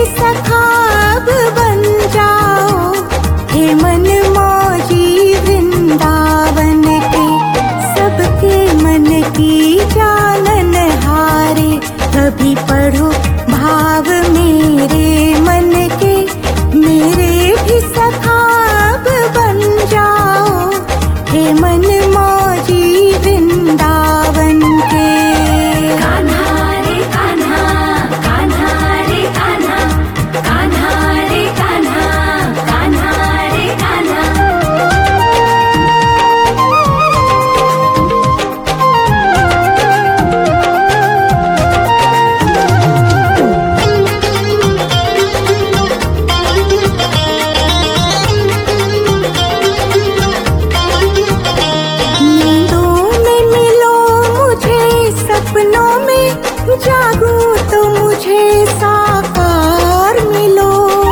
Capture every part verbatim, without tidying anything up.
भी सखाब बन जाओ, हे मन मौजी वृंदावन के, सबके मन की जानन हारे। कभी पढ़ो भाव मेरे मन के, मेरे भी सखाब बन जाओ, हे मन मौजी वृंदावन के। कान्हा रे कान्हा, कान्हा रे कान्हा, कान्हा रे कान्हा, कान्हा रे कान्हा। सपनों में जागूं तो मुझे साकार मिलो,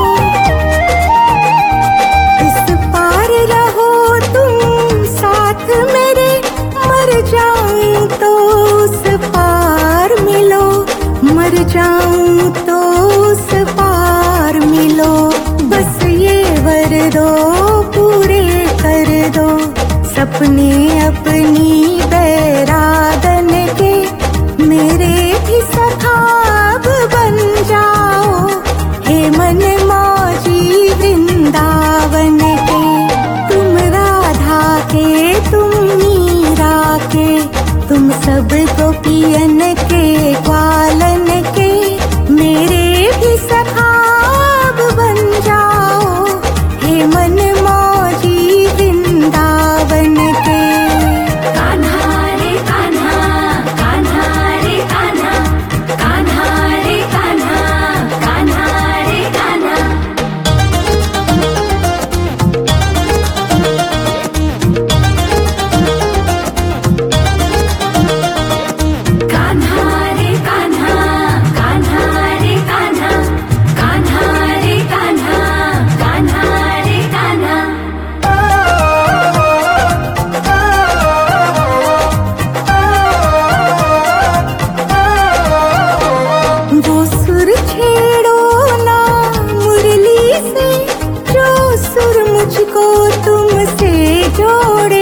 इस पार रहो तुम साथ मेरे, मर जाऊं तो उस पार मिलो, मर जाऊं तो उस पार मिलो। बस ये वर दो पूरे कर दो, सपने अपनी बैरादन के, मेरे भी सखाब बन जाओ, हे मन मौजी वृंदावन के। तुम राधा के, तुम मीरा के, तुम सब गोपियन के ग्वालन के, मेरे भी सखाब बन जाओ, हे मन मौजी वृंदावन के। कान्हा रे कान्हा, कान्हा रे कान्हा, कान्हा रे कान्हा, कान्हा रे कान्हा। कान्हा रे कान्हा, कान्हा रे कान्हा, कान्हा रे कान्हा, कान्हा रे कान्हा। वो सुर छेड़ो ना मुरली से, जो सुर मुझको तुमसे जोड़े।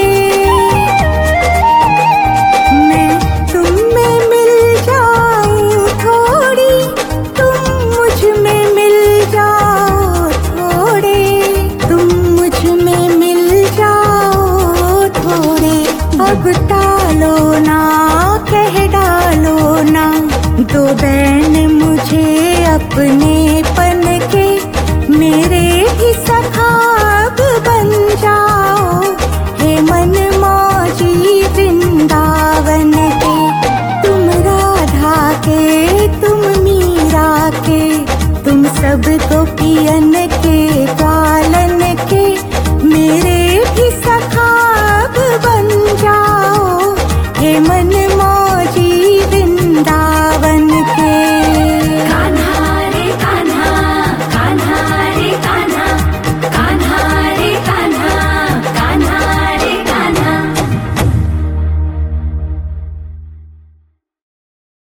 मैं तुम में मिल जाऊं थोड़ी, तुम मुझ में मिल जाओ थोड़े, तुम मुझ में मिल जाओ थोड़े। अब टालो ना, कह डालो ना, दो बैन मुझे अपने पन के, मेरे भी सखाब बन जाओ, हे मन मौजी वृंदावन के। तुम राधा के, तुम मीरा के, तुम सब गोपियन